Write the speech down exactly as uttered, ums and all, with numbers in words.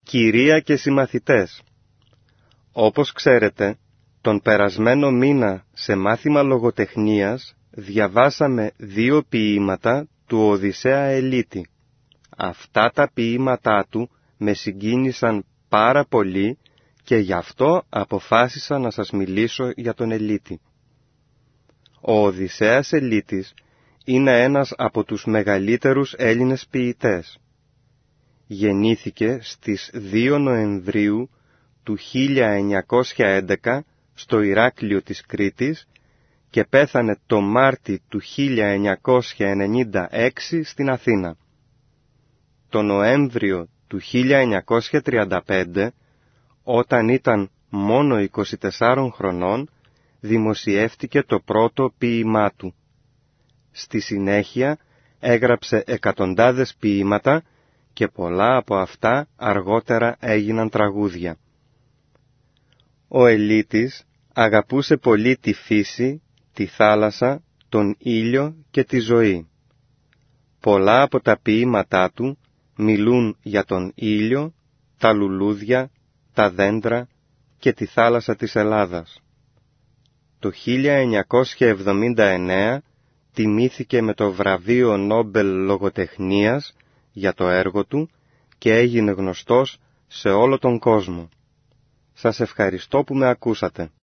Κυρία και συμμαθητές, όπως ξέρετε, τον περασμένο μήνα σε μάθημα λογοτεχνίας διαβάσαμε δύο ποίηματα του Οδυσσέα Ελίτη. Αυτά τα ποίηματά του με συγκίνησαν πάρα πολύ και γι' αυτό αποφάσισα να σας μιλήσω για τον Ελίτη. Ο Οδυσσέας Ελίτης είναι ένας από τους μεγαλύτερους Έλληνες ποιητές. Γεννήθηκε στις δύο Νοεμβρίου του χίλια εννιακόσια έντεκα στο Ηράκλειο της Κρήτης και πέθανε το Μάρτι του χίλια εννιακόσια ενενήντα έξι στην Αθήνα. Το Νοέμβριο του χίλια εννιακόσια τριάντα πέντε, όταν ήταν μόνο είκοσι τεσσάρων χρονών, δημοσιεύτηκε το πρώτο ποίημά του. Στη συνέχεια έγραψε εκατοντάδες ποίηματα και πολλά από αυτά αργότερα έγιναν τραγούδια. Ο Ελίτης αγαπούσε πολύ τη φύση, τη θάλασσα, τον ήλιο και τη ζωή. Πολλά από τα ποίηματά του μιλούν για τον ήλιο, τα λουλούδια, τα δέντρα και τη θάλασσα της Ελλάδας. Το χίλια εννιακόσια εβδομήντα εννέα τιμήθηκε με το βραβείο Νόμπελ Λογοτεχνίας για το έργο του και έγινε γνωστός σε όλο τον κόσμο. Σας ευχαριστώ που με ακούσατε.